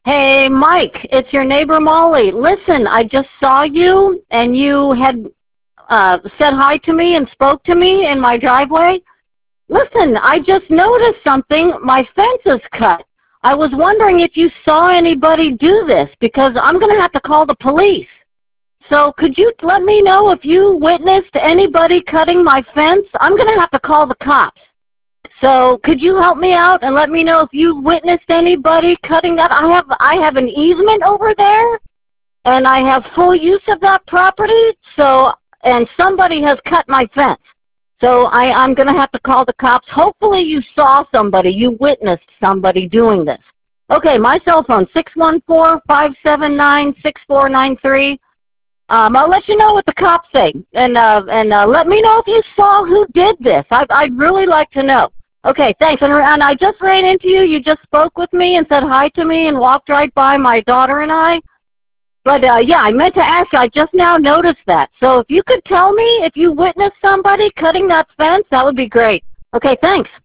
Hey, Mike, it's your neighbor Molly. Listen, I just saw you, and you had said hi to me and spoke to me in my driveway. Listen, I just noticed something. My fence is cut. I was wondering if you saw anybody do this, because I'm going to have to call the police. So could you let me know if you witnessed anybody cutting my fence? I'm going to have to call the cops. So could you help me out and let me know if you witnessed anybody cutting that? I have an easement over there, and I have full use of that property. So, and somebody has cut my fence. So I'm going to have to call the cops. Hopefully you saw somebody, you witnessed somebody doing this. Okay, my cell phone, 614-579-6493. I'll let you know what the cops say, and let me know if you saw who did this. I'd really like to know. Okay, thanks. And I just ran into you. You just spoke with me and said hi to me and walked right by my daughter and I. But, yeah, I meant to ask you. I just now noticed that. So if you could tell me if you witnessed somebody cutting that fence, that would be great. Okay, thanks.